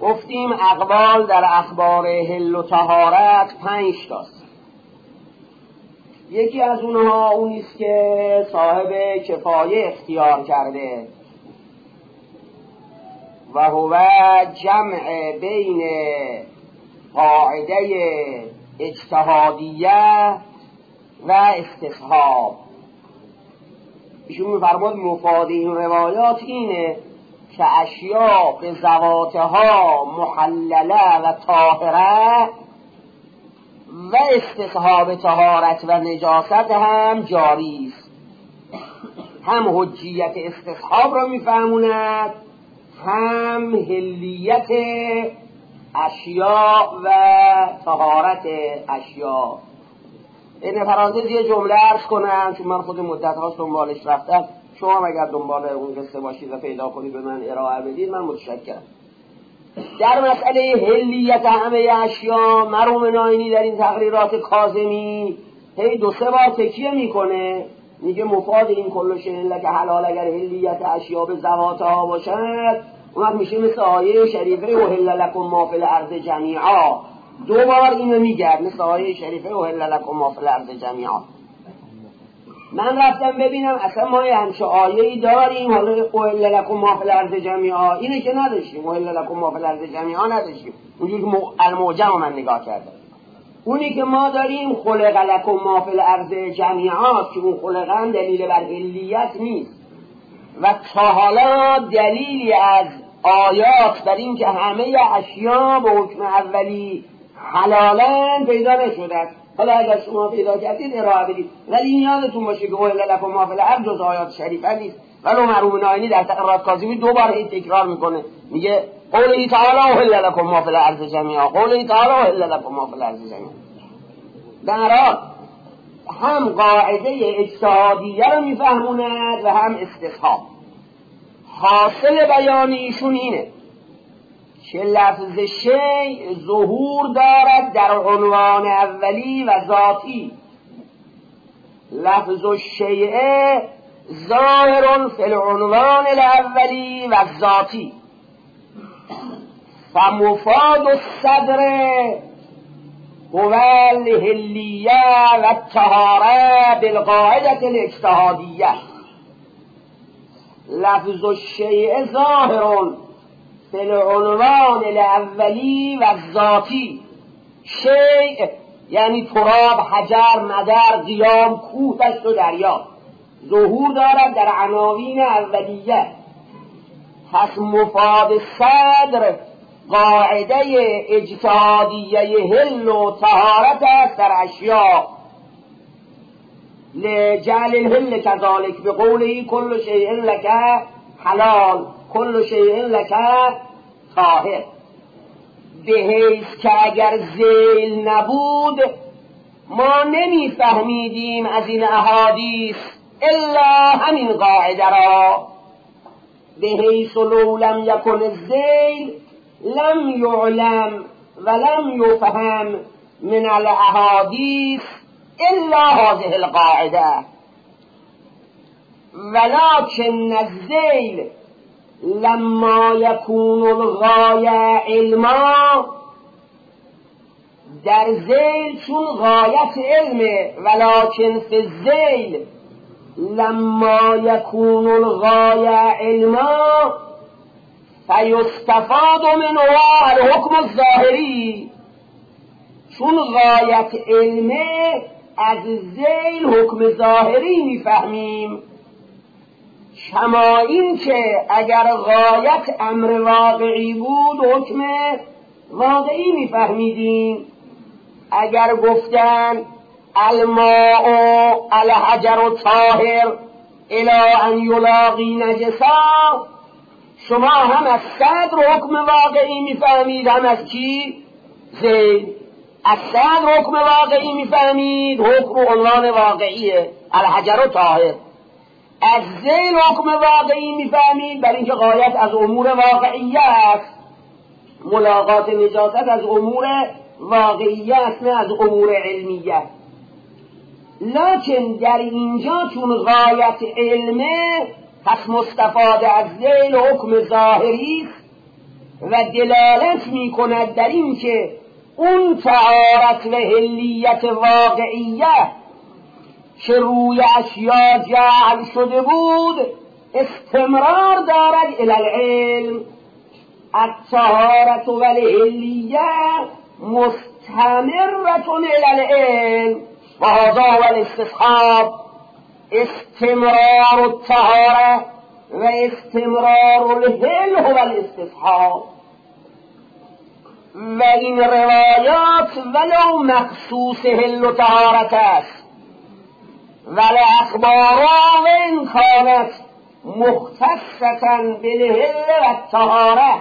گفتیم اقوال در اخبار حل و طهارت 5 تاست. یکی از اونها اونیست که صاحب کفایه اختیار کرده و هو جمع بین قاعده اجتهادیه و استصحاب. ایشون می‌فرماد مفاد این روایات اینه که اشیاء به ذواتها محلله و طاهره و استصحاب طهارت و نجاست هم جاری است. هم حجیت استصحاب را میفهموند، هم حلیت اشیاء و طهارت اشیاء. این پرانتز یه جمله عرض کنم چون من خود مدت هاست دنبالش رفتم، شما هم اگر دنبال اون قصه باشید و پیدا کنید به من ارائه بدید من متشکرم. در مسئله حلیت همه اشیاء مرحوم ناینی در این تقریرات کاظمی هی 2-3 بار تکیه میکنه، میگه مفاد این کل شیء لک حلال اگر حلیت اشیاء به ذواتها باشد اون میشه مثل آیه شریفه احل لکم ما فی الارض جمیعا. 2 بار اینو میگه مثل آیه شریفه احل لکم ما فی الارض جمیعا. من رفتم ببینم اصلا ما همچه آیه‌ای داریم حالا احل لکم ما فی الارض جمیعا اینه که نداشتیم، احل لکم ما فی الارض جمیعا نداشتیم. اونجوری که المعجم رو من نگاه کردم اونی که ما داریم خلق لکم ما فی الارض جمیعا که اون خلقن دلیل بر حلیت نیست و تا حالا دلیلی از آیات بر این که همه اشیاء به حکم اولی حلالن پیدا نشده. حالا اگر شما پیدا کردید ارائه بدید، ولی این یادتون باشه که احل لکم ما فی الارض جز آیات شریفه نیست. ولی مرحوم ناینی در تقریرات کاظمی 2 بار این تکرار میکنه، میگه قوله تعالی احل لکم ما فی الارض جمیعا، قوله تعالی احل لکم ما فی الارض جمیعا. در حال هم قاعده اجتهادیه رو میفهموند و هم استصحاب. حاصل بیان ایشون اینه که لفظ شیء ظهور دارد در عنوان اولی و ذاتی. لفظ الشیء ظاهر فی العنوان الاولی و الذاتی. فمفاد الصدر هو الحلیه و الطهاره بالقاعده الاجتهادیه. لفظ الشیء ظاهر فی العنوان الاولی و الذاتی. شیء یعنی تراب، حجر، مدر، قیام، کوه، دشت و دریا ظهور دارد در عناوین اولیه. پس مفاد صدر قاعده اجتهادیه حل و طهارت است در اشیاء. لجعل الحل كذلك بقوله كل شيء لك حلال كل شيء لك طاهر. به حیث که اگر ذیل نبود ما نمیفهمیدیم از این احادیث الا همین قاعده را. به حیث لو لم یکن الذیل لم یعلم ولم یفهم من الاحادیث الا هذه القاعده. ولكن الذیل لما يكون الغایه علما، در ذیل چون غایت علمه، ولكن فی الذیل لما يكون الغایه علما فیستفاد منه الحکم الظاهری. چون غایت علمه از ذیل حکم ظاهری میفهمیم. کما این که اگر غایت امر واقعی بود حکم واقعی میفهمیدیم. اگر گفتن الماء الحجر طاهر الی ان یلاقی نجسا، شما هم از صدر حکم واقعی میفهمید هم از کی؟ ذیل. از صدر حکم واقعی میفهمید، حکم عنوان واقعیه الحجر طاهر. از ذیل حکم واقعی میفهمید برای اینکه غایت از امور واقعیه است. ملاقات نجاست از امور واقعیه است نه از امور علمیه. لکن در اینجا چون غایت علمه پس مستفاد از ذیل حکم ظاهری است. و دلالت می کند در این که اون طهارت و حلیت واقعیه که روی اشیا جعل شده بود استمرار دارد الی العلم. الطهارت والحلیه مستمرة الی العلم و هذا هو الاستصحاب. استمرار الطهاره و استمرار الحل هو الاستصحاب. و این روایات ولو مخصوص حل و طهارت است، ولی اخبار وین کانت مختصة بالحل و الطهاره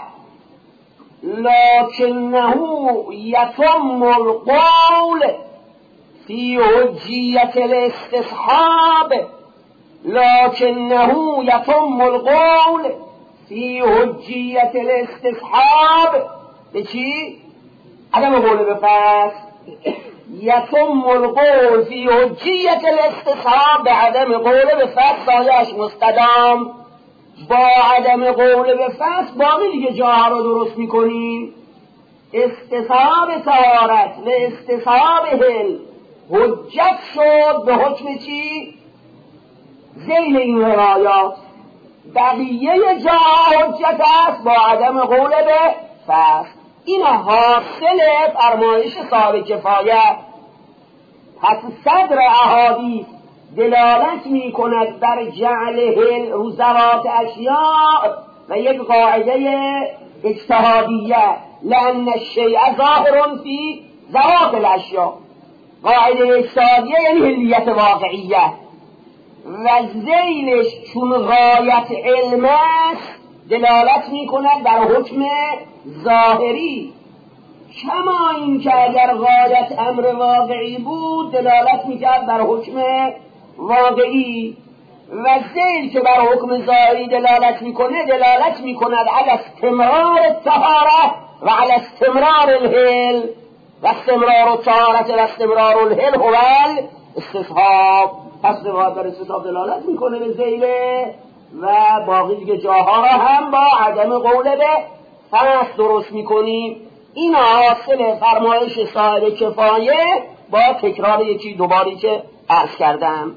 لکنه یتم القول فی حجیت الاستصحاب، لکنه یتم القول فی حجیت الاستصحاب. به چی؟ عدم قول به فصل. یتم القول فی حجیت الاستصحاب، به عدم قول به فصل سایش مستدام. با عدم قول به فصل باقی دیگه جاها رو درست میکنیم. استصحاب طهارت و استصحاب حل حجت شد به حکم چی؟ ذیل این روایات. بقیه جاها حجت است با عدم قول به فصل. این حاصل فرمایش صاحب کفایه. پس صدر احادیث دلالت می کند بر جعل حل رو ذوات اشیاء و یک قاعده اجتهادیه، لأن الشیء ظاهر فی ذوات الاشیاء. قاعده اجتهادیه یعنی حلیت واقعیه و ذیلش چون غایت علم است دلالت می کند بر حکم ظاهری، کما این که اگر غایت امر واقعی بود دلالت می کرد بر حکم واقعی. و ذیل که بر حکم ظاهری دلالت میکنه دلالت میکند علی استمرار الطهاره و علی استمرار الحل، و استمرار الطهارت و استمرار الحل هو الاستصحاب. پس روایت بر استصحاب دلالت میکنه به ذیله و باقی دیگه جاها را هم با عدم قول به فصل درست میکنیم. این حاصل فرمایش صاحب کفایه با تکرار یکی دوباری که عرض کردم.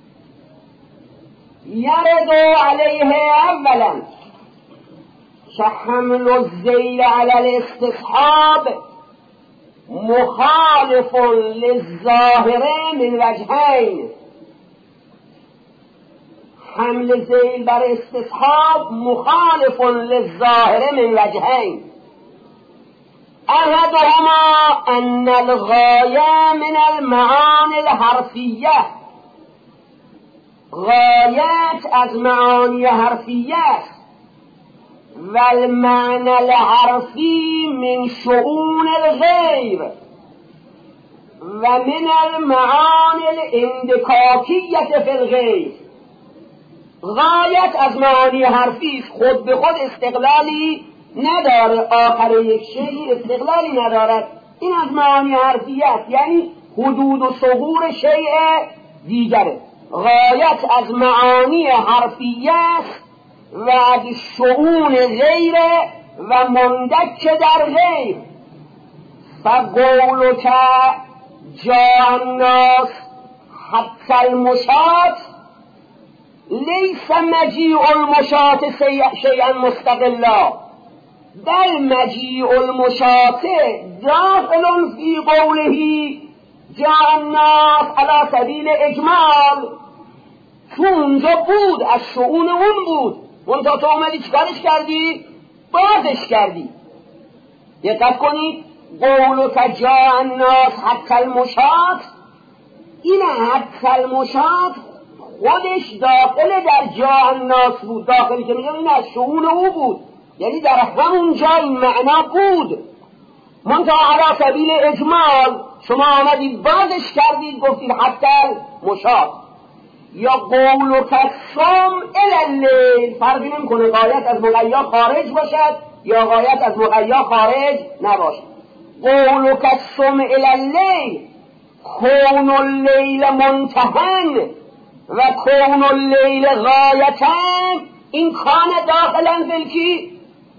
یرد علیه اولا که حمل الذیل علی الاستصحاب مخالف للظاهر من وجهین. حمل ذیل بر استصحاب مخالف للظاهر من وجهین. احدهما ان الغایه من المعانی الحرفیه، غایت از معانی حرفیه است، و المعنى الحرفی من شؤون الغیر و من المعانی الاندکاکیه فی الغیر. غایت از معانی حرفی خود به خود استقلالی نداره، آخر یک شیء استقلالی ندارد. این از معانی حرفی است، یعنی حدود و ثغور شیء دیگره. غایت از معانی حرفی است و از شؤون غیره و مندک در غیر. فقولک جاء الناس حتی المشاة لیس مجیع المشاة شیئا مستقلا، بل مجیع المشاة داخل فی قوله جاء الناس علی سبیل اجمال. تو اونجا بود، از شؤون اون بود، اونجا تو اومدی چیکارش کردی؟ بازش کردی. دقت کنید، قولک جاء الناس حتی المشاة، این حتی المشاة خودش داخل در جاء الناس بود. داخلی که میگم این از شؤون او بود، یعنی در همون جا این معنا بود، منتها علی سبیل اجمال شما آمدید بازش کردید گفتید حتی المشاة. یا قولک الصم الی اللیل، فرقی نمیکنه غایت از مقیا خارج باشد یا غایت از مقیا خارج نباشد. قولک الصم الی اللیل، کون اللیل منتهن و کون اللیل غایتن، این کان داخلا فلکی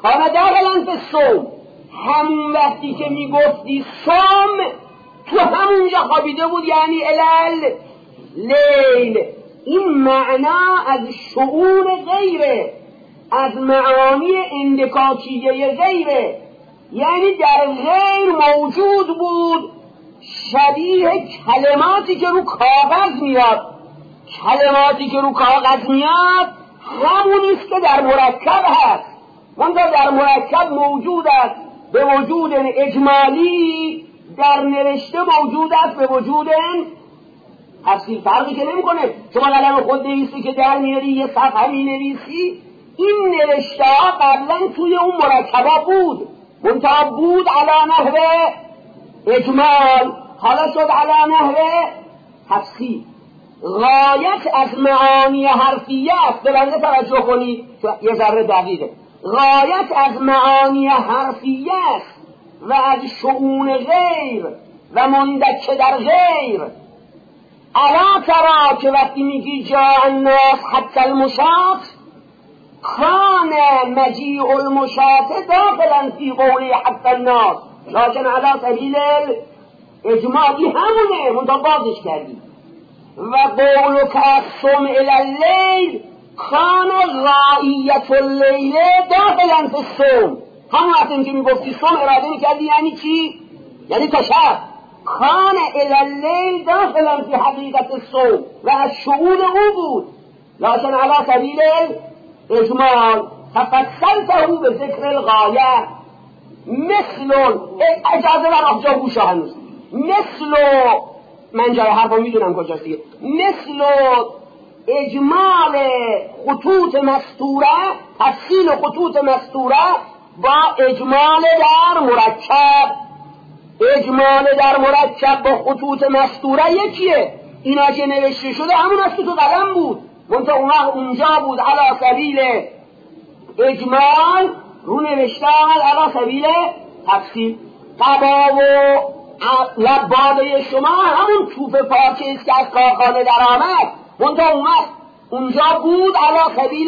کان داخلا فی الصوم، همون وقتی که میگفتی صوم تو همونجا خوابیده بود، یعنی الال لیل. این معنا از شؤون غیره، از معانی اندکاکیه غیره، یعنی در غیر موجود بود، شبیه کلماتی که رو کاغذ میاد. کلماتی که رو کاغذ میاد همونیست که در مرکب هست، منتها در مرکب موجود است به وجود اجمالی، در نوشته موجود است به وجود تفصیل. فرقی که نمی کنه شما قلم خود نویسی که در میاری یه صفحه می نویسی، این نوشته ها قبلا توی اون مرکبا بود، منتها بود علی نحو اجمال، حالا شد علی نحو تفصیل. غایت از معانی حرفیه است، به بنده توجه کنید یه ذره دقیقه. غایت از معانی حرفیه است و از شؤون غیر و مندک در غیر. الا ترا که وقتی میگی جاء الناس حتی المشاة، کان مجیع المشاة داخلا فی قولی حتی الناس، لکن علی سبیل اجمالی همونه، منتها بازش کردی. و قولک الصوم الی اللیل کان غایت اللیل داخلا فی الصوم، همون وقتی که میگفتی صوم اراده میکردی یعنی چی؟ یعنی تا شب. کان الی اللیل داخلا فی حقیقت الصوم و از شؤون او بود، لکن علی سبیل اجمال تفصلته به ذکر الغایه. مثل اجازه در آنجا گوشه هنوز مثل، من جای حرفا میدونم کجاست دیگه، مثل اجمال خطوط مستوره، تفصیل خطوط مستوره با اجمال در مرکب. اجمال در مرکب با خطوط مستوره یکیه، اینا که نوشته شده همون است که تو قلم بود، منطقه اونجا بود علی سبیل اجمال، رو نوشته آمد علی سبیل تفصیل. قبا و لباده شما همون توپ پارچه است که از کارخانه در آمد، منطقه اومد اونجا بود علی سبیل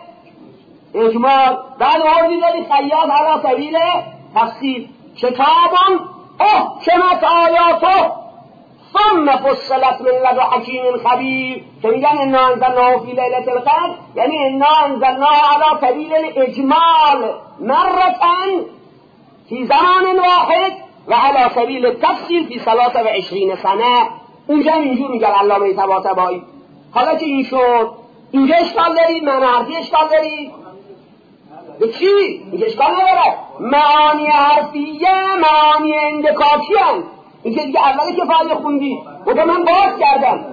اجمال، بعد آردی دادی خیاط علی سبیل تفصیل. کتابان احکمت آیاته ثم فصلت من لدن حکیم خبیر، که میگن انا انزلناه فی لیلة القدر، یعنی انا انزلناه علی سبیل الاجمال مرة فی زمان واحد و علی سبیل التفصیل فی 23 سنه. اونجا اینجور میگن علامه طباطبایی. حالا که این شد، اینجا اشکال دارید؟ معنی حرفی اشکال دارید؟ به چی؟ اینجا اشکال نداره. معانی حرفیه معانی اندکاکی هست، این که دیگه اولی که فایده خوندی و که من باز کردم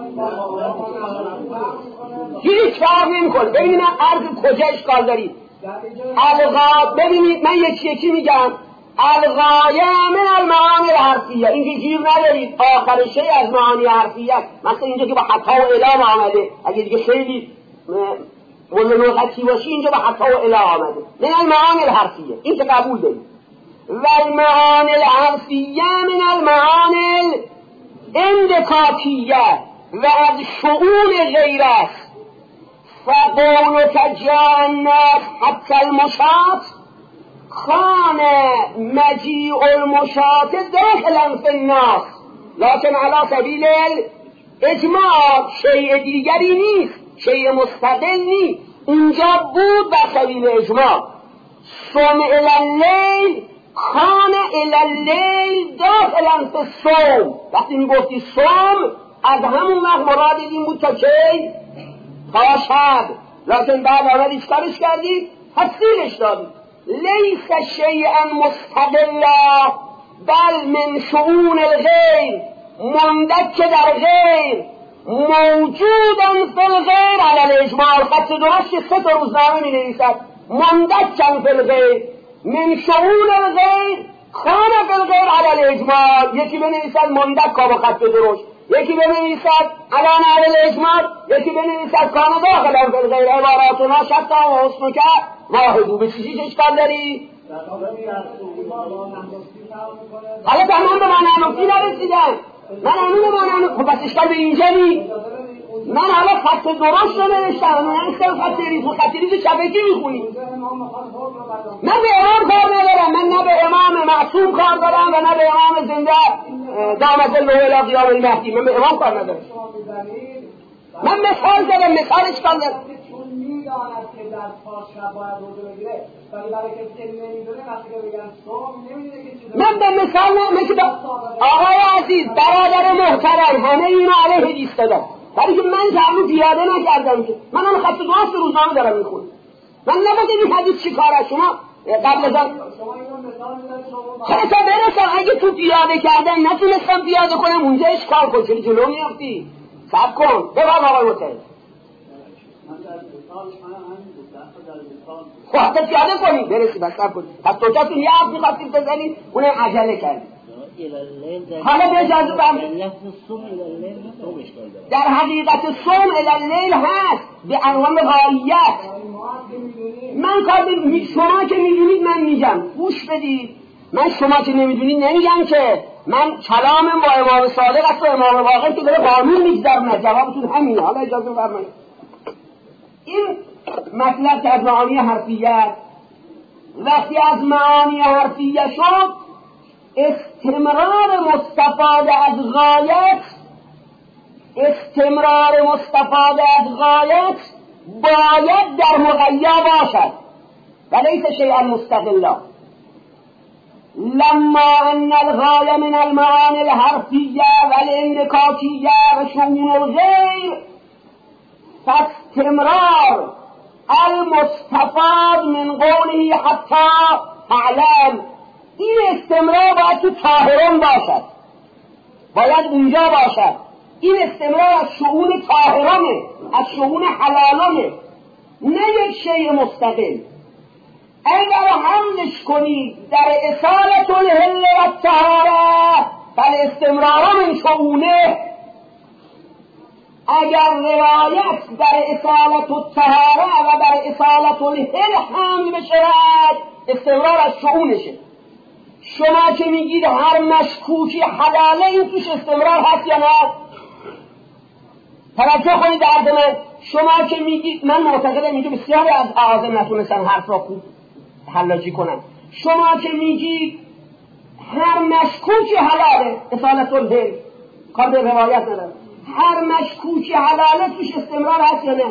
هیچ فرق نمی کنه. ببینید من عرض کجا اشکال دارید. ببینید من یکی میگم. الغایه من المعانی الحرفیه، اینجا گیر ندارید، آخر شی از معانی حرفیه. مثلا اینجا که با حتی و اعلام آمده، اگه دیگه خیلی مولد خطی باشی اینجا با حتی و اعلام آمده، من المعانی الحرفیه، این که قبول دارید. و المعانی الحرفیه من المعانی الاندکاکیه و از شؤون غیر است. فقولک جاء الناس حتی المشاة کان مجیع المشاة داخلا فی الناس، لکن علی سبیل اجماع، شیء دیگری نیست، شیء مستقل نیست، اینجا بود بر سبیل اجماع. صوم الی اللیل کان الی اللیل داخلا فی الصوم، وقتی میگفتی صوم از همون وقت مراد این بود تا کی؟ تا شب، لکن بعد آمدی چکارش کردی؟ تفصیلش دادی. لیس شیئا مستقلا بل من شؤون الغیر، مندک در غیر، موجودا فی الغیر علی الاجمال. خط درست 3 روزنامه می نویسد مندکا فی الغیر من شؤون الغیر کان فی الغیر علی الاجمال. یکی بنویسد مندک با خط درست، یکی بنویسد علی نحو الاجمال، یکی بنویسد کان داخلا فی الغیر. عباراتنا شتی و حسنک واحدو. به چیزی اشکال داری؟ حالا تمام به معنی نفسی نرسیدن، من همون به معنی نفسی. خب بس اشکال به اینجا نی؟ من حالا خط درست رو نوشتم، من خط ریز و خط ریز شبکی میخونی. من به امام کار ندارم، من نه به امام معصوم کار دارم و نه به امام زنده دامت الله الی قیام المهدی. من به امام کار ندارم. من مثال زدم، مثالش کردم. چون میداند که در پاس شب باید روزه بگیره، ولی برای کسی که نمیدونه وقتی که بگن صوم نمیدونه که چیزی. من به مثال آقای عزیز، برادر محترم، همه اینو علیه ایستادم، ولی که من تعلق پیاده نکردم که من اون خط درست روزنامه دارم میخونم. من نباید این حدیث چی کاره شما قبل از آن چرا تا برسم اگه تو پیاده کردن نتونستم پیاده کنم اونجا اشکال کن، چرا جلو میافتی؟ سب کن ببرم آقای محترم. خب حتی پیاده کنی برسی بس سب کن. پس تو کسی یه عرض میخواستیم بزنی اونم عجله کردی. حالا به اجازه در حقیقت صوم الی اللیل هست به عنوان غایت. من کار شما که میدونید من میگم گوش بدید، من شما که نمیدونید نمیگم که من کلامم با امام صادق است و امام باقر که داره قانون میگذرونه. جوابتون همینه. حالا اجازه بفرمایید این مطلب که از معانی حرفیت وقتی از معانی حرفیت شد استمرار مستفاده از غایت، استمرار مستفاده از غایت باید در مغیا باشد و لیس شیئا مستقلا. لما ان الغایه من المعانی الحرفیه و الانکاکیه و شؤون الغیر فاستمرار المستفاد من قوله حتی تعلم، این استمرار باید تو طاهران باشد، باید اونجا باشد. این استمرار از شؤون طاهرانه، از شؤون حلالانه، نه یک شیء مستقل. اگر حملش کنید در اصالت الحل و الطهاره فالاستمرار من شؤونه، اگر روایت در اصالت الطهاره و در اصالت الحل حمل بشود استمرار از شؤونشه. شما که میگید هر مشکوکی حلاله این توش استمرار هست یا نه؟ توجه کنید درد من. شما که میگید من معتقدم اینجا بسیاری از اعاظم نتونستن حرف را خوب حلاجی کنن. شما که میگید هر مشکوکی حلاله اصالت الحل کار به روایت نداره، هر مشکوکی حلاله توش استمرار هست یا نه؟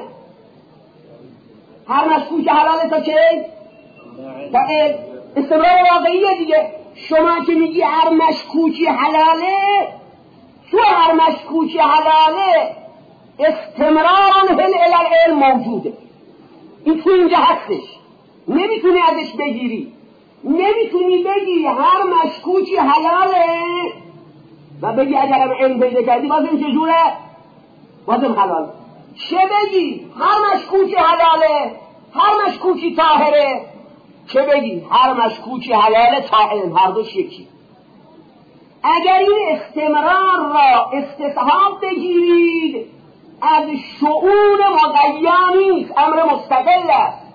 هر مشکوکی حلاله تا چه؟ تا استمرار واقعیه دیگه. شما که میگی هر مشکوکی حلاله، تو هر مشکوکی حلاله استمرار هل الالعلم موجوده، این تو اینجا هستش، نمیتونی ازش بگیری. نمیتونی بگی هر مشکوکی حلاله و بگی اگرم علم پیدا کردی بازم چجوره؟ بازم حلال. چه بگی هر مشکوکی حلاله هر مشکوکی طاهره، چه بگی هر مشکوکی حلاله طاهر، هر دوش یکی. اگر این استمرار را استصحاب بگیرید از شؤون مغیا نیست، امر مستقل است.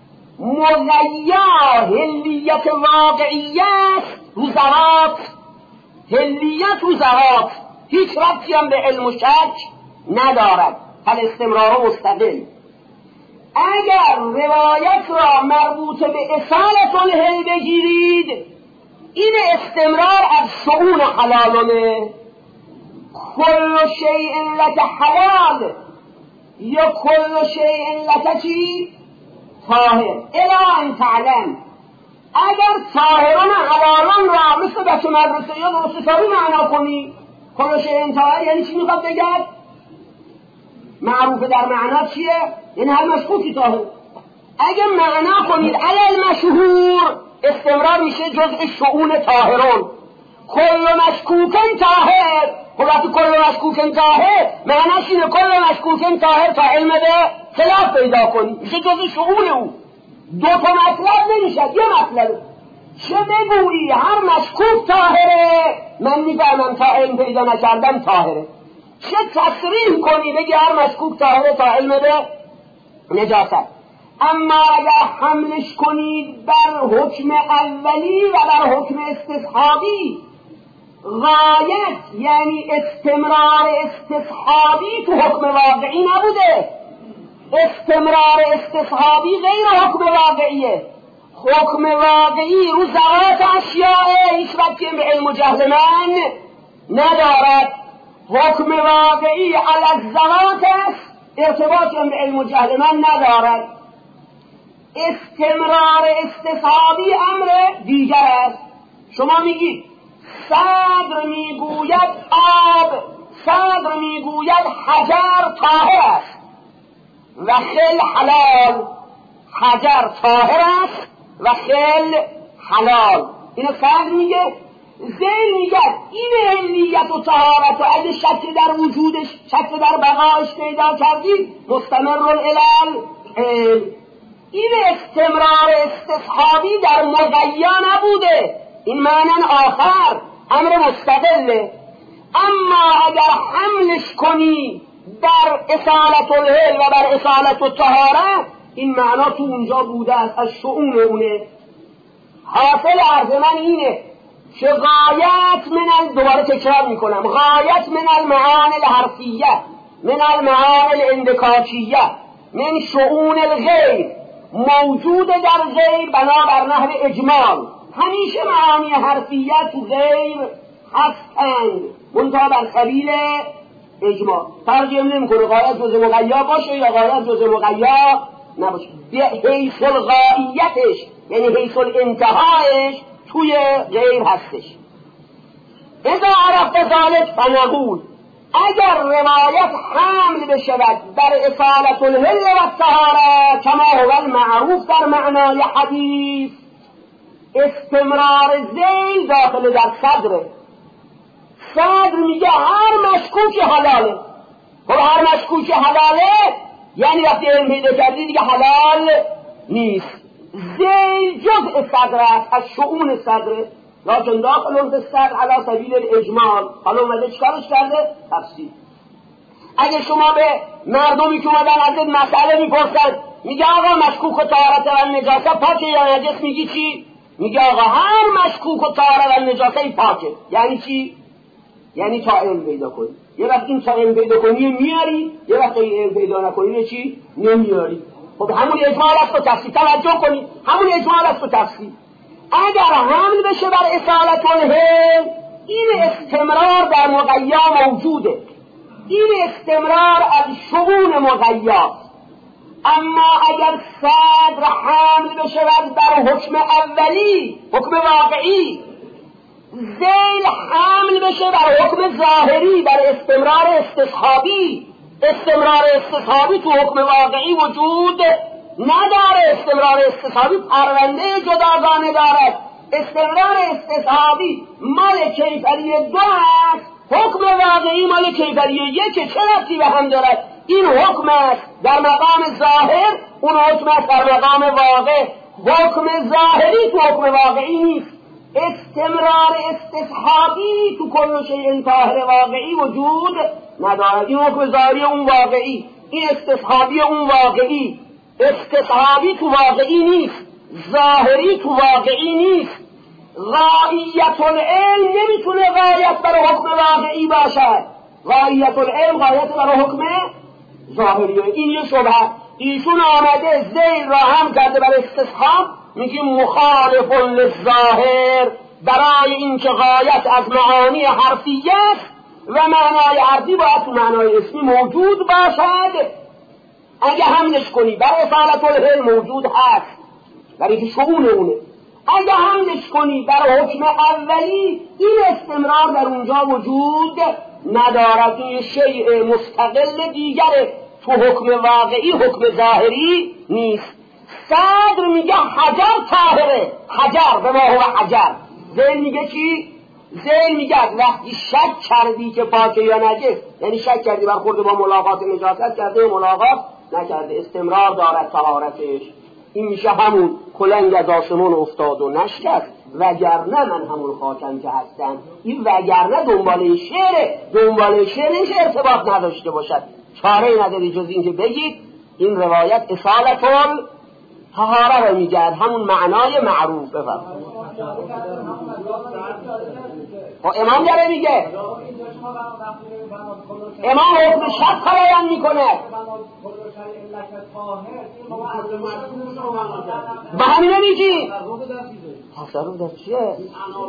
مغیا هلیت واقعیت رو ذوات، هلیت رو ذوات هیچ ربطی هم به علم و شک ندارد، فالاستمرار مستقل. اگر روایت را مربوط به اصالت الحل بگیرید این استمرار از شؤون حلالانه. کل شیء لک حلال یا کل شیء لک چی؟ طاهر الی ان تعلم. اگر طاهران حلالان را مثل بچه مدرسه یا درست حسابی معنا کنی، کل شیء طاهر یعنی چی میخواد بگد؟ معروف در معنا چیه؟ یعنی هر مشکوکی طاهر. اگه معنا کنید علی المشهور استمرار میشه جزء شؤون طاهرون. کل مشکوکن طاهر، خلاصی کل مشکوکن طاهر معناش اینه کل مشکوکن طاهر تا علم به خلاف پیدا کنی، میشه جزء شؤون او. دو تا مطلب نمیشه، یه مطلب. چه بگویی هر مشکوک طاهره، من میفهمم تا علم پیدا نکردم طاهره. چه تصریح کنی بگی هر مشکوک طاهره تا علم به نجاست. اما اگر حملش کنید بر حکم اولی و بر حکم استصحابی، غایت یعنی استمرار استصحابی تو حکم واقعی نبوده، استمرار استصحابی غیر حکم واقعیه. حکم واقعی رو ذوات اشیاء هیچ وقت به علم و جهل من ندارد. حکم واقعی علی الذوات است، ارتباطی هم به علم و جهل من ندارد. استمرار استصحابی امر دیگر است. شما میگید صدر میگوید آب، صدر میگوید حجر طاهر است و خل حلال، حجر طاهر است و خل حلال. اینو صدر میگه. ذیل میگه این علیت و طهارت و اگه شک در وجودش، شک در بقایش پیدا کردید مستمر الالل. این استمرار استصحابی در مغیا نبوده، این معنی آخر امر مستقله. اما اگر حملش کنی بر اصالت الهل و بر اصالت الطهاره، این معنا تو اونجا بوده است، از شؤون اونه. حاصل عرض من اینه که غایت من، دوباره تکرار میکنم، غایت من المعانی الحرفیه، من المعانی الاندکاکیه، من شؤون الغیر، موجود در غیر بنابر نحو اجمال. همیشه معانی حرفیه تو غیر هستند منتها بر سبیل اجمال. ترجمه نمیکنه غایت جز مغیا باشه یا غایت جز مغیا نباشه، حیث الغایتش یعنی حیث الانتهایش توی غیر هستش. اذا عرفت ذلك فنقول، اگر روایت حمل بشود بر اصالت الهل و الطهاره کما هو المعروف در معنای حدیث، استمرار ذیل داخل در صدره. صدر میگه هر مشکوک حلاله. خب هر مشکوک حلاله یعنی وقتی علم پیدا کردی دیگه حلال نیست. ذیل جزء صدر است، از شؤون صدره، لکن داخل فی الصدر علی سبیل الاجمال. حالا اومده چکارش کرده؟ تفسیر. اگه شما به مردمی که اومدن ازت مسئله میپرسن، میگه آقا مشکوک و طهارت و نجاسه پاکه یا نجس، میگی چی؟ میگه آقا هر مشکوک و طهارت و نجاسه پاکه. یعنی چی؟ یعنی تا علم پیدا کنی. یه وقت این تا علم پیدا کنی میاری، یه وقت این علم پیدا نکنی چی؟ نمیاری. خب همون اجمال است و تفسیر. توجه کنید، همون اجمال است و تفسیر. اگر حمل بشه بر اصالت الهل، این استمرار در مغیا موجوده، این استمرار از شؤون مغیاست. اما اگر صدر حمل بشه بر حکم اولی، حکم واقعی، ذیل حمل بشه بر حکم ظاهری، بر استمرار استصحابی، استمرار استصحابی تو حکم واقعی وجود نداره. استمرار استصحابی پرونده جداگانه دارد. استمرار استصحابی مال کیفری دو است، حکم واقعی مال کیفری یک. چه ربطی به هم دارد؟ این حکم است در مقام ظاهر، اون حکم است در مقام واقع. حکم ظاهری تو حکم واقعی نیست. استمرار استصحابی تو کل شیء طاهر واقعی وجود ندارد. این حکم ظاهری اون واقعی، این استصحابی اون واقعی. استصحابی تو واقعی نیست، ظاهری تو واقعی نیست. غایت العلم نمیتونه غایت برای حکم واقعی باشد. غایت العلم غایت برای حکم ظاهری. این یه شبهه. ایشون آمده ذیل را هم کرده برای استصحاب، میگه مخالف للظاهر، برای این که غایت از معانی حرفیه است و معنای حرفی باید تو معنای اسمی موجود باشد. اگه حملش کنی بر اصالت الهل موجود هست، برای که شؤون اونه. اگه حملش کنی بر حکم اولی، این استمرار در اونجا وجود ندارد. این شیء مستقل دیگره، تو حکم واقعی حکم ظاهری نیست. صدر میگه حجر طاهره، حجر به ما هو حجر. ذیل میگه چی؟ ذیل میگه وقتی شک کردی که پاکه یا نجس، یعنی شک کردی برخورد با ملاقات نجاست کرده، ملاقات نکرده، استمرار دارد طهارتش. این میشه همون کلنگ از آسمون افتاد و نشکست، وگرنه من همون خاکم که هستم. این وگرنه دنباله شعره، دنباله شعر نمیشه ارتباط نداشته باشد. چاره نداری جز این که بگید این روایت اصالت الطهاره رو میگه، همون معنای معروف. بفرمایید. امام داره میگه، امام حکم شرط بیان میکنه. با همینه میگی تصرف در چیه؟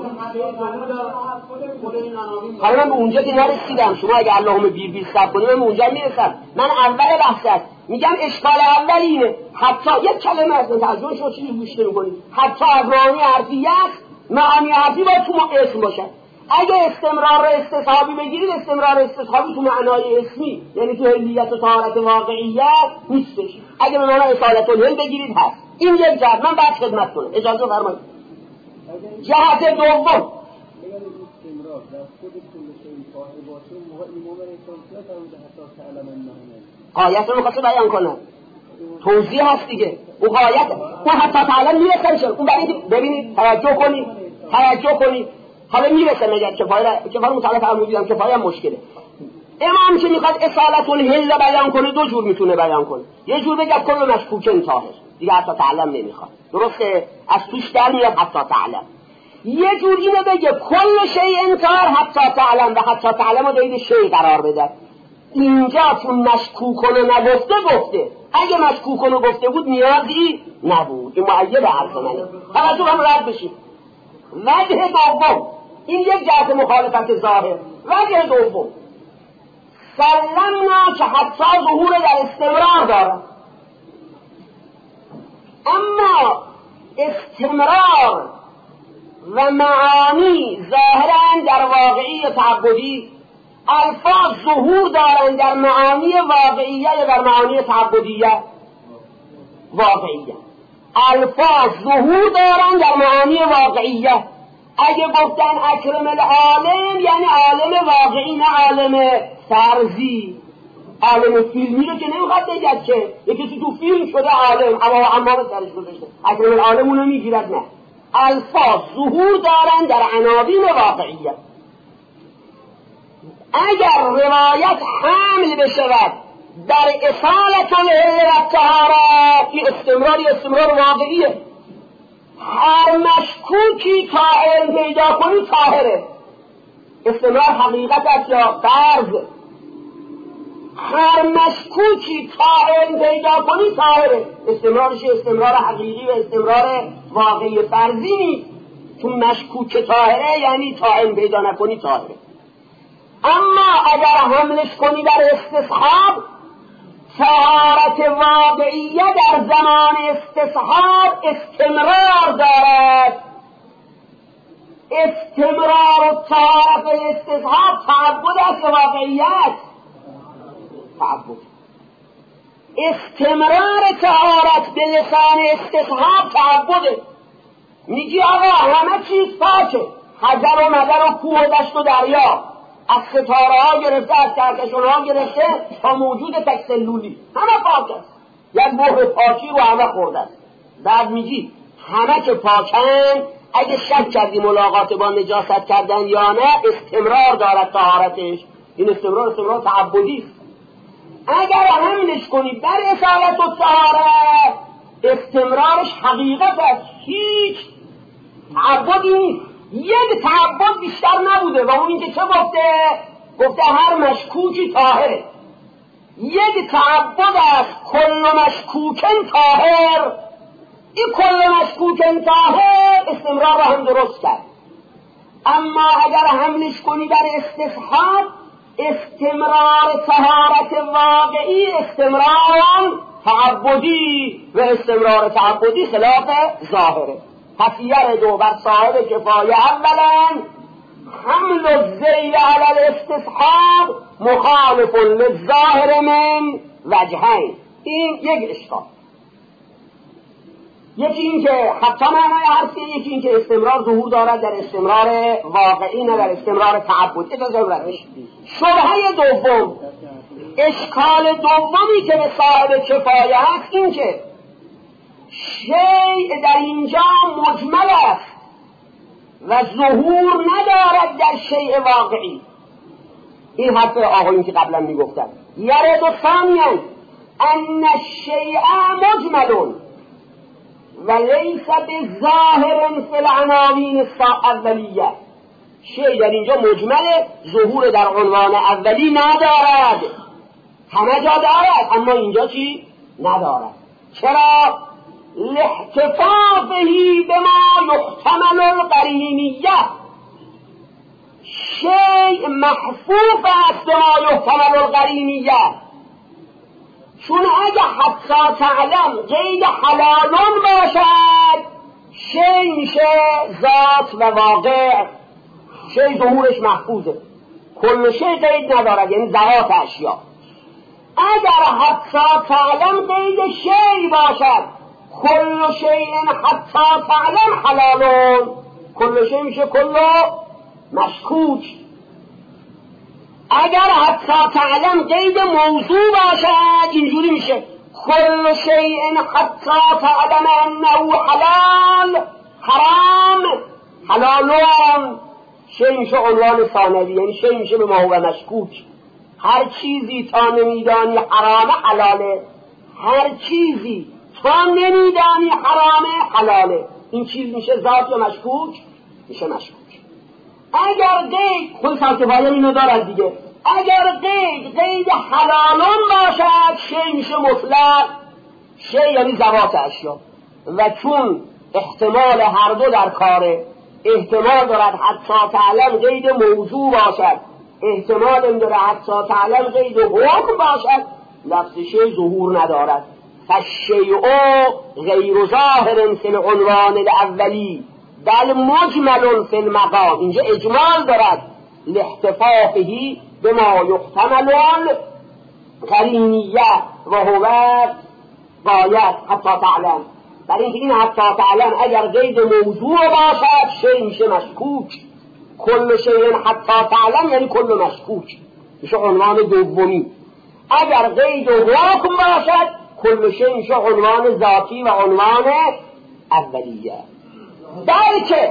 حالا من به اونجا که نرسیدم، شما اگه اللهم بیر بیر صبر کنی من به اونجا میرسم. من اول بحثت میگم اشکال اول اینه، حتی یک کلمه از ترجمه شما چیزی گوش نمی‌کنی، حتی از معانی حرفی است، معانی حرفی باید تو اسم باشه. اگه استمرار استصحابی بگیرید، استمرار استصحابی تو معنای اسمی یعنی تو علیت و طهارت واقعیت نیستش. اگه به معنای اصالت الهی بگیرید هست. این یک جهت. من بعد خدمت کنم، اجازه فرمایید. جهت دوم استمرار در خود کل شیء فاعل باشه، موقع امام اسلام نفرموده حتی تعلم المعنی. غایت رو می‌خواد بیان کنه، توضیح هست دیگه. اون غایت اون حتی تعلم میرسه. اون ببینید توجه کنید حالا میرسه. مگر کفایه مطالعه فرمودیدم کفایه مشکله. امام که میخواد اصالت الهل بیان کنه دو جور میتونه بیان کنه. یه جور بگه کل مشکوکن طاهر، دیگه حتی تعلم نمیخواد، درسته؟ از توش در میاد حتی تعلم. یه جور اینه بگه کل شیء طاهر حتی تعلم، و حتی تعلم رو دید شیء قرار بده. اینجا چون مشکوکن نگفته گفته، اگه مشکوکن گفته بود نیازی نبود. این معید حرف منه. توجه هم رد بشید. وجه دوم، این یک جهت مخالفت ظاهر. وجه دوم، سلمنا که حتی ظهور در استمرار دارد، اما استمرار و معانی ظاهرا در واقعی تعبدی، الفاظ ظهور دارند در معانی واقعیه یا در معانی تعبدیه واقعیه. الفاظ ظهور دارند در معانی واقعیه. اگه گفتن اکرم العالم یعنی عالم واقعی، نه عالم فرضی. عالم فیلمی رو که نمیخواد بگد که یکی تو فیلم شده عالم اما به سرش گذاشته، اکرم العالم اونو میگیرد. نه، الفاظ ظهور دارند در عناوین واقعیه. اگر روایت حمل بشود در اصالت الهل و طهارت، این استمرار واقعیه. هر مشکوکی تا علم پیدا کنی طاهره. استمرار حقیقت است یا فرض؟ هر مشکوکی تا علم پیدا کنی طاهره. استمرارش استمرار حقیقی و استمرار واقعی فرضی نیست. چون مشکوک طاهره یعنی تا علم پیدا نکنی طاهره. اما اگر حملش کنی در استصحاب، طهارت واقعیه در زمان استصحاب استمرار دارد. استمرار و طهارت استصحاب تعبد است واقعیت. تعبد. استمرار طهارت به لسان استصحاب تعبده. میگی آقا همه چیز پاکه، حجر و مدر و کوه و دشت و دریا، از ستاره ها گرفته، از کهکشان ها گرفته تا موجود تک سلولی همه پاک است. یک مهر پاکی رو همه خورده است. بعد میگی همه که پاکن، اگه شک کردی ملاقات با نجاست کردن یا نه، استمرار دارد طهارتش. این استمرار تعبدی است. اگر حملش کنی در اصالت و طهارت، استمرارش حقیقت است، هیچ تعبدی نیست. یک تعبد بیشتر نبوده و اون اینکه چه گفته هر مشکوکی طاهره. یک تعبد است کل مشکوکن طاهر. این کل مشکوکن طاهر استمرار را هم درست کرد. اما اگر حملش کنی در استصحاب، استمرار طهارت واقعی استمرار تعبدی و استمرار تعبدی خلاف ظاهره. پس یردو بر صاحب کفایه اولا حمل الزیل علی الاستصحاب مخالف للظاهر من وجهین. این یک اشکال. یکی این که حتی معنای هستی، یکی این که استمرار ظهور دارد در استمرار واقعی نه در استمرار تعبد. اجازه بدید. شبهه دوم، اشکال دومی که به صاحب کفایه هست این که شیء در اینجا مجمل است و ظهور ندارد در شیء واقعی. این حرف آقایون که قبلا میگفتن یرد و ثانیاً ان الشیء مجمل و لیس بظاهر فی العناوین اولیه. شیء در اینجا مجمله، ظهور در عنوان اولی ندارد، همه جا دارد اما اینجا چی؟ ندارد. چرا؟ لاحتفاظه بما یحتمل القرینیه. شیء محفوظ است بما یحتمل القرینیه، چون اگه حتی تعلم قید حلالون باشد شیء میشه ذات و واقع، شیء ظهورش محفوظه. کل شیء قید ندارد، یعنی ذوات اشیا. اگر حتی تعلم قید شیء باشد کل شیء حتی تعلم حلالون، کل شیء میشه کل مشکوک. اگر حتی تعلم قید موضوع باشد اینجوری میشه کل شیء حتی تعلم انه حلال حرام حلالون. شیء میشه عنوان ثانوی، یعنی شیء میشه به ما هو مشکوک. هر چیزی تا نمیدانی حرام حلاله، هر چیزی تا نمیدانی حرام حلاله. این چیز میشه ذات یا مشکوک؟ میشه مشکوک. اگر قید خود سرکفایه اینو دارد دیگه، اگر قید حلالون باشد شیء میشه مطلق، شیء یعنی ذوات اشیا. و چون احتمال هر دو در کاره، احتمال دارد حتی تعلم قید موضوع باشد، احتمال این داره حتی تعلم قید حکم باشد، لفظ شیء ظهور ندارد. فالشیء غیر ظاهر فی العنوان الاولی بل مجمل فی المقام. اینجا اجمال دارد لاحتفاظه بما یحتمل القرینیه و هو غایت حتی تعلم. برای اینکه این حتی تعلم اگر قید موضوع باشد شیء میشه مشکوک. کل شیء حتی تعلم یعنی کل مشکوک، میشه عنوان دومی. اگر قید حکم باشد کل شیء میشه عنوان ذاتی و عنوان اولیه. بلکه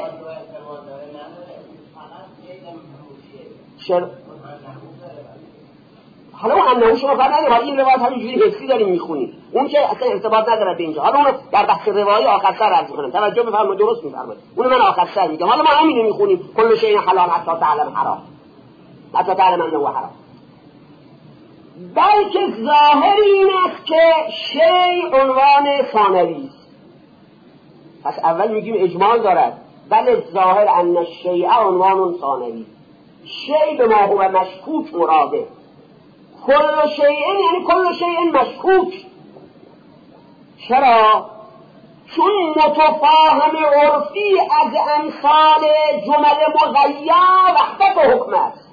حالا اون انهو شما فرق نداره، این روایت همینجوری حسی داریم میخونیم، اون که اصلا ارتباط نداره به اینجا. حالا اون در بحث روایی آخر سر عرض میکنم، توجه بفرمایید، درست میفرمایید، اون من آخر سر میگم. حالا ما همینو میخونیم کل شیء حلال حتی تعلم حرام، حتی تعلم انه حرام. بلکه ظاهر این است که شیء عنوان ثانوی است. پس اول میگیم اجمال دارد، بل ظاهر ان الشیء عنوان ثانوی، شیء به ما هو مشکوک مراده. کل شیء یعنی کل شیء مشکوک. چرا؟ چون متفاهم عرفی از امثال جمل مغیر وحدت حکم است.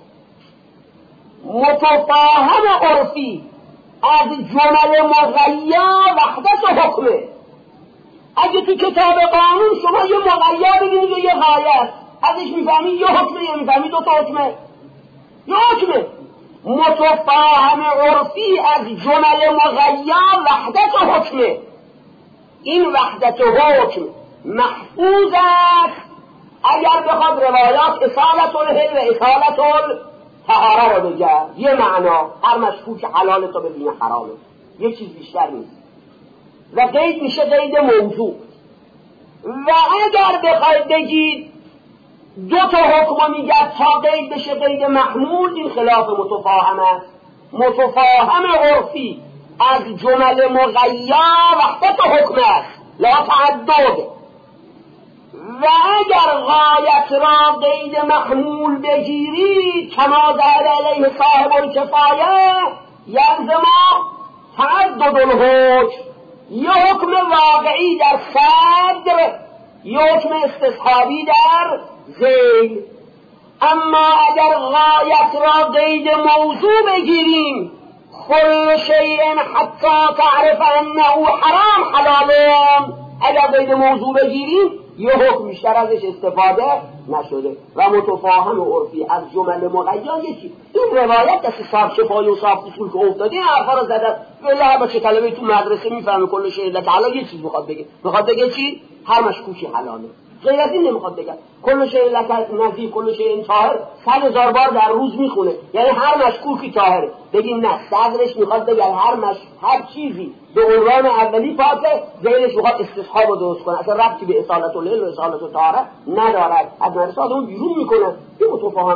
متفاهم عرفی از جمل مغیر وحدت حکمه. اگه تو کتاب قانون شما یه مغیر بگیرید و یه غایت ازش میفهمید یه حکمه، یا میفهمید دو تا حکمه، یه حکمه. متفاهم عرفی از جمل مغیر وحدت حکمه. این وحدت حکم محفوظ است اگر بخواد روایات اصالت الحل و اصالت الطهاره رو بگه. یه معنا هر مشکوک حلال تو ببینه حرامه، یه چیز بیشتر نیست. و قید میشه قید موضوع. و اگر بخواید بگید دو تا حکم میگه تا قید بشه قید محمول، این خلاف متفاهم است. متفاهم عرفی از جمل مغیر وحدت حکم است لا تعدد. و اگر غایت را قید محمول بگیرید کما ذهب علیه صاحب الکفایه یلزم تعدد الحکم، یه حکم واقعی در صدر، یه حکم استصحابی در ذیل. اما اگر غایت را قید موضوع بگیریم کل شیء حتی تعرف انه حرام حلالون، اگر قید موضوع بگیریم یه حکم بیشتر ازش استفاده نشده. و متفاهم عرفی از جمل مغیر یکی. این روایت دست صاحب شفای و صاحب اصول که افتاده این حرفا رو زدن. والله با چه طلبه تو مدرسه میفهمه کل شیء لك حالا یه چیز میخواد بگه چی؟ هر مشکوکی حلاله. غیر از این نمیخواد بگم. کل شیء لک نظیف کل شیء طاهر 100,000 بار در روز میخونه، یعنی هر مشکوکی طاهره. بگیم نه، صدرش میخواد بگه هر چیزی به عنوان اولی پاکه، ذیلش میخواد استصحاب رو درست کنه، اصلا ربطی به اصالت العلم و اصالت الطهاره ندارد، از مدرسه آدمو بیرون میکنه. این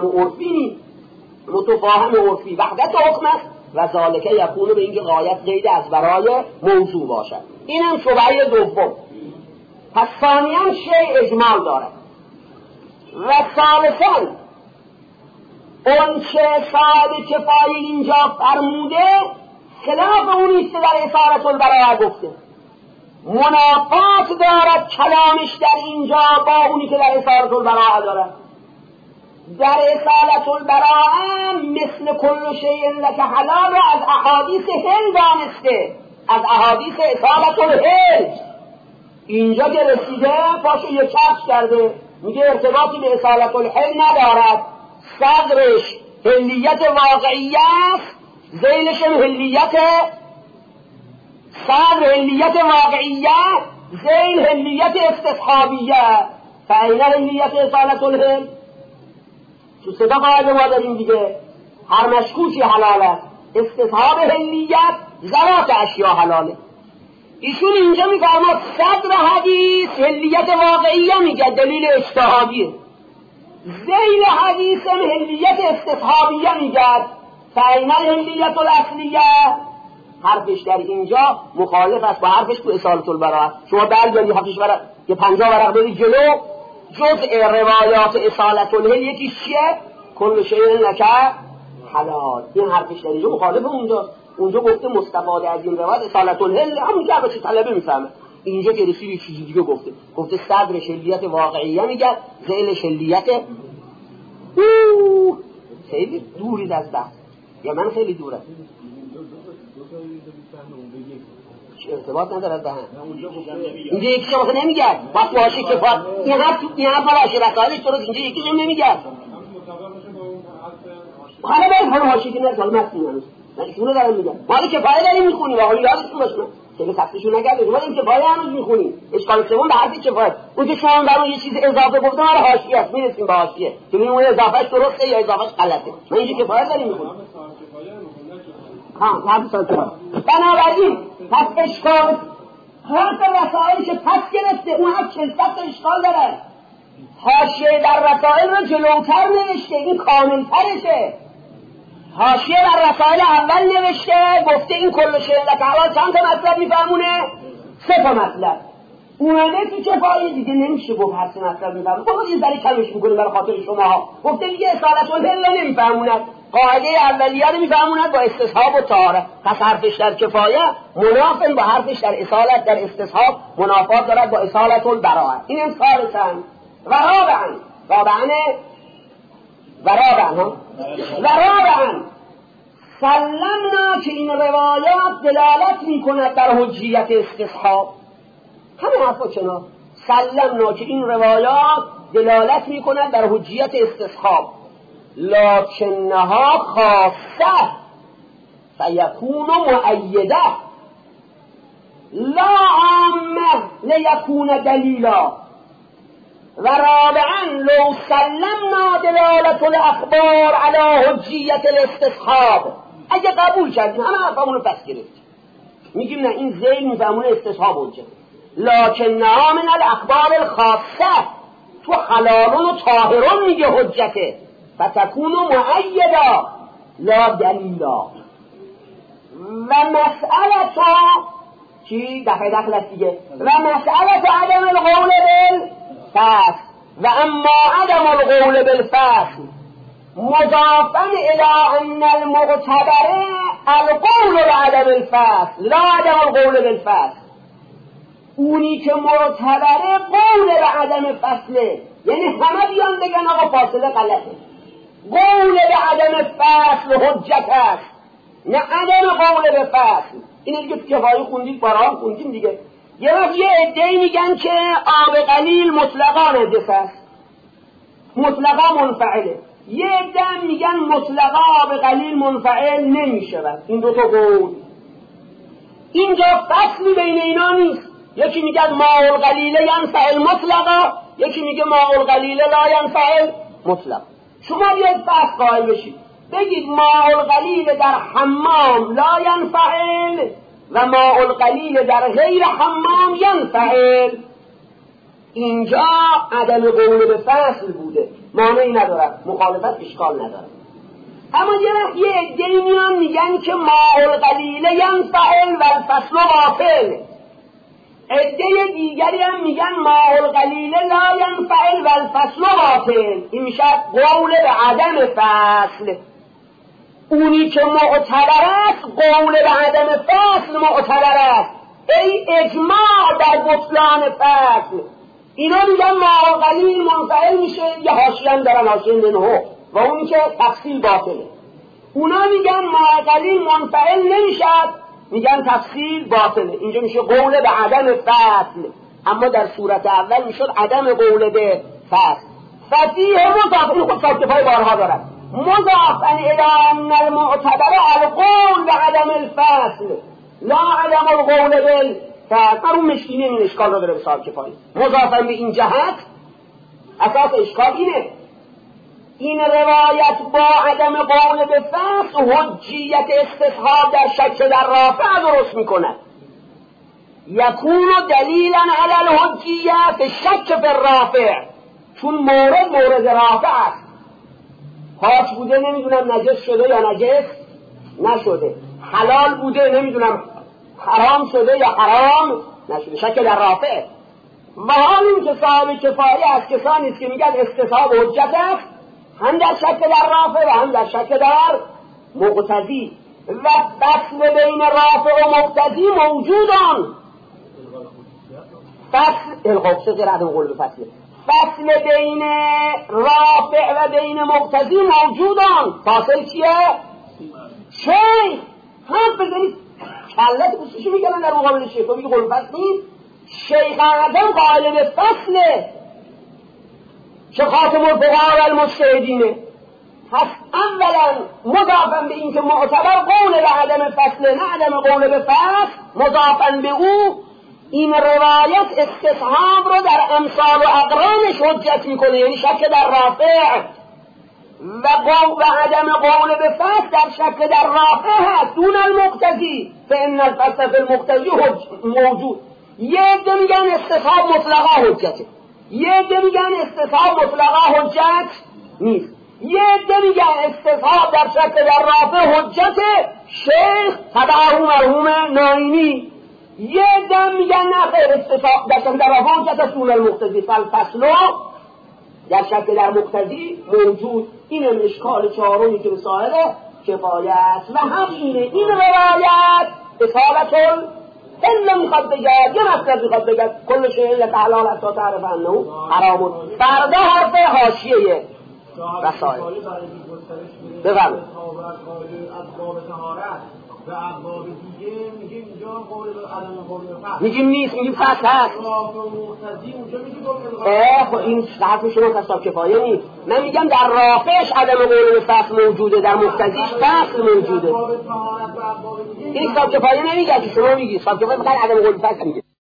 متفاهم عرفی وحدت حکم است و ذالک یکون به اینکه غایت قید از برای موضوع باشد. اینم شبهه دوم. پس ثانیاً شیء اجمال دارد و ثالثاً اون چه صاحب کفایه اینجا فرموده خلاف اونیست که در اصالت البراءه گفته. منافات دارد کلامش در اینجا با اونی که در اصالت البراءه دارد. در اصالت البراءه مثل کل شیء لک حلال از احادیث هل دانسته، از احادیث اصالت الهل. اینجا که رسیده پاشو یک کفش کرده، میگه ارتباطی به اصالت الهل ندارد، صدرش هلیت واقعیه است، ذیلش هلیت، صدر هلیت واقعیه، ذیل هلیت استصحابیه. فاین هلیت اصالت الهل؟ تو صدا قاعده ما داریم دیگه، هر مشکوکی حلال است، استصحاب هلیت ذوات اشیا حلاله. ایشون اینجا میفرماد صدر حدیث هلیت واقعیه میگه، دلیل اجتهادیه. ذیل حدیث هلیت استصحابیه میگه، فاین هلیت الاصلیه. حرفش در اینجا مخالف است با حرفش تو اصالت البراءه. شما برگردی حرفش ورق یه 50 ورق برید جلو، جزء روایات اصالت الهل یکی چیه؟ کل شیء لک حلال. این حرفش در اینجا مخالف اونجا گفته مستفاده از این روایت اصالت الهل همون که بچه طلبه میفهمه. اینجا که رسید یه چیزی دیگه گفته صدر شلیت واقعیه میگه، ذیل شلیت. خیلی دورید از بحث، یا من خیلی دورم، ارتباط نداره به هم. اینجا یکی شما نمیگرد وقت واشه کفایت این حرف واشه رسالش درست، اینجا یکی شما نمیگرد خانه باید همه واشه که نرد حالا مستیم هنوز من شونه دارم میگم مالی کفایه داریم میخونیم و حالی یادشون باشم خیلی خستشون نگرده شما این کفایه هنوز میخونیم. اشکال سوم به حرفی کفایت اون که شما در اون یه چیز اضافه گفتم هر حاشیه است، میرسیم به حاشیه که میگیم اون اضافهش درسته یا اضافهش غلطه. من اینجا کفایه داریم میخونیم. بنابراین پس اشکال حرف رسائل که پس گرفته اون هم 400 تا اشکال داره. حاشیه در رسائل رو جلوتر نوشته، این کامل ترشه. حاشیه در رسائل اول نوشته گفته این کل شیء لک حلال چند تا مطلب میفهمونه؟ 3 تا مطلب. اومده تو کفایه دیگه نمیشه گفت هر 3 مطلب میفهمونه، خب یه ذره کمش میکنه برای خاطر شما. گفته دیگه اصالت الهل نمیفهموند، قاعده اولیه رو میفهموند با استصحاب و طهاره. پس حرفش در کفایه منافن با حرفش در اصالت در استصحاب منافات دارد با اصالت البراءه. این ثالثاً و رابعاً سلمنا که این روایات دلالت میکند در حجیت استصحاب. همه حرفا چنا سلمنا که این روایات دلالت میکند در حجیت استصحاب، لکنها خاصه فیکون مؤیده لا عامه لیکون دلیلا. و رابعا لو سلمنا دلالت الاخبار علی حجیت الاستصحاب، اگه قبول کردیم همه حرفمونو پس گرفتیم میگیم نه این ذیل میفهمونه استصحاب حجت، لکنها من الاخبار الخاصه تو حلالون و طاهرون میگه حجته، فتکون مؤیدا لا دلیلا. و مسئلتا چی؟ دخل است دیگه. و مسئلت عدم القول بالفصل و اما عدم القول بالفصل مضافا الى ان المعتبر القول بعدم الفصل لا عدم القول بالفصل. اونی که معتبره قول به عدم فصله، یعنی همه بیان بگن آقا فاصله غلطه، قول به عدم فصل حجت است نه عدم قول به فصل. اینه دیگه کفایه خوندید بارها خوندیم دیگه. یه عده‌ای میگن که آب قلیل مطلقا نجس است، مطلقا منفعله. یه عده میگن مطلقا آب قلیل منفعل نمیشود. این دو تا قول، اینجا فصلی بین اینا نیست. یکی میگن ماء القلیل ینفع المطلقا، یکی میگه ماء القلیل لا ینفعل مطلق. شما بیاید بحث قائل بشید بگید ماء القلیل در حمام لا ینفعل و ماء القلیل در غیر حمام ینفعل. اینجا عدم قول به فصل بوده، مانعی ندارد، مخالفت اشکال ندارد. اما یه عده‌ای میان میگن که ماء القلیل ینفعل و الفصل باطل. عده دیگری هم میگن ماء القلیل لا ینفعل و الفصل باطل. این میشه قول به عدم فصل. اونی که معتبر است قول به عدم فصل معتبر است، ای اجماع در بطلان فصل. اینا میگن ماء القلیل منفعل میشه، یه حاشیه هم دارن، حاشیه منه، و اون که تفصیل باطله. اونا میگن ماء القلیل منفعل نمیشد، میگن تفصیل باطله. اینجا میشه قول به عدم فصل، اما در صورت اول میشد عدم قول به فصل. ففیه مضاف، این خود صاحب بارها دارد، مضافا الی ان المعتبر القول به عدم الفصل لا عدم القول بالفصل. اون مشکینه این اشکال را داره به صاحب کفایه. مضافا به این جهت اساس اشکال اینه، این روایت با عدم قول به فصل حجیت استصحاب در شک در رافع درست میکند. یکون دلیلا علی الحجیه فی شک فی الرافع، چون مورد رافع است. پاک بوده نمیدونم نجس شده یا نجس نشده، حلال بوده نمیدونم حرام شده یا حرام نشده، شک در رافع. و همین که صاحب کفایه از کسانی است که میگن استصحاب حجت است، هم در شک در رافع و هم در شک در مقتضی. و فصل بین رافع و مقتضی موجودان. فصل القصه غیر عدم قول به فصل، فصل بین رافع و بین مقتضی موجودان. فاصل چیه؟ شیخ هم بزنید کلت بسیشو میگن در مقابل شیخ، میگه قول فصل نیست. شیخ اعظم قائل به فصله که خاتم الفقهاء و المجتهدینه. پس اولا مضافا به این که معتبر قول به عدم فصل نه عدم قول به فصل، مضافا به او این روایت استصحاب رو در امثال و اقرانش حجت میکنه، یعنی شک در رافع و عدم قول به فصل در شک در رافع هست دون المقتضی، فان الفصل فی المقتضی موجود. یه عده میگن استصحاب مطلقا حجته، یه عده میگن استصحاب مطلقا حجت نیست، یه عده میگن استصحاب در شک در رافع حجته، شیخ تبعه مرحوم ناینی. یه عده میگن نه خیر، استصحاب در شک در رافع حجت است دون المقتضی، فالفصل در شک در مقتضی موجود. اینم اشکال چهارمی که به صاحب کفایت و هم اینه. این روایت اصالت الا میخواد بگه یه مطلب میخواد بگه کل شیء حلال حتی تعرف انه حرام. فردا حرف حاشیه رسائل بفرمایید. و ابواب دیگه میگیم اینجا قول به عدم قول به فصل، میگیم نیست، میگیم فصل هست. اونجا میگیم خب این حرف شما کساب کفایه نیست. من میگم در رافعش عدم قول به فصل موجوده، در مقتضیش فصل موجوده. این کساب کفایه نمیگه که شما میگی، کساب کفایه میگه عدم قول به فصل میگه.